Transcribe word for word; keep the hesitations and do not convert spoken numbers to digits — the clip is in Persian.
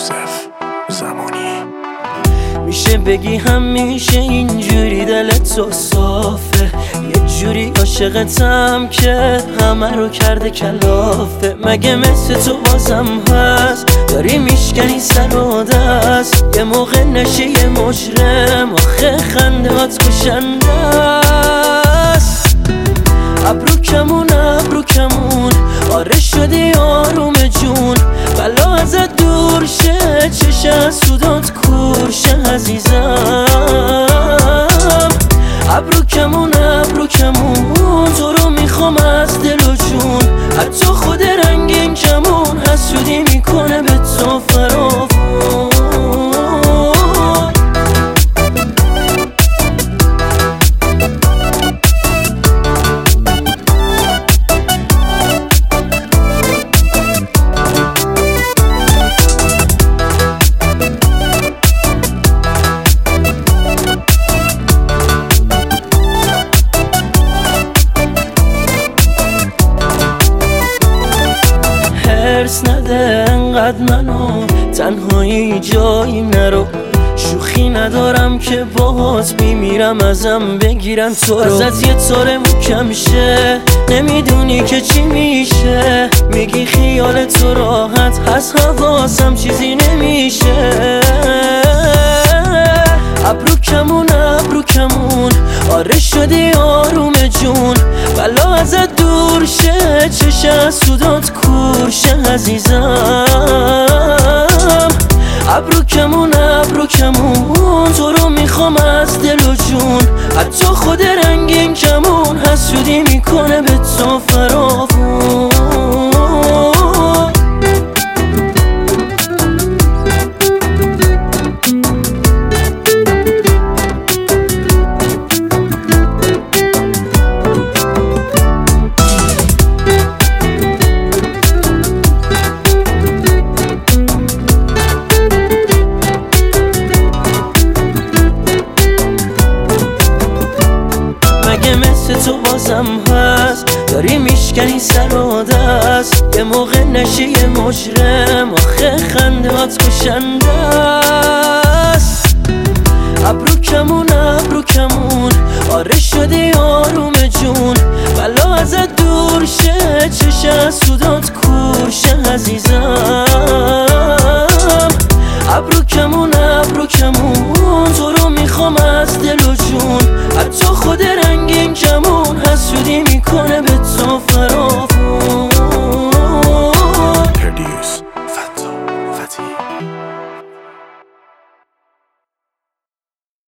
یوسف زمانی. میشه بگی همیشه اینجوری دلت تو صافه، یه جوری عاشقتم که همه رو کرده کلافه. مگه مثل تو بازم هست داری میشکنی سر و دست، یه موقع نشی یه مجرم آخه خندهات کشنده است. ابرو کمون ابرو کمون آره شدی آروم جون، بلا ازت دور شه چش از سودات کور شه عزیزم. ابرو کمون ابرو کمون تو رو میخوام از دل و جون، حتی خود رنگین کمون حسودی میکنه به تو فراوون. هرس نده انقدر منو تنهایی جایی نرو، شوخی ندارم که باهات بیمیرم ازم بگیرن تو رو. ازت یه طور محکم شه نمیدونی که چی میشه، میگی خیال تو راحت هست حواسم چیزی نمیشه. ابرو کمون ابرو کمون آره شدی آروم جون، بلا ازت دور شه چش از سودات کور شه عزیزم. ابرو کمون ابرو کمون تو رو میخوام از دل و جون، حتی خود رنگین کمون حسودی میکنه به تو فراوون. مگه مثل تو بازم هست داری میشکنی سر و دست، یه موقع نشی یه مجرم آخه خندهات کشنده است. ابرو کمون ابرو کمون آره شدی آروم جون، بلا ازت دور شه چش از سودات کور شه عزیزم.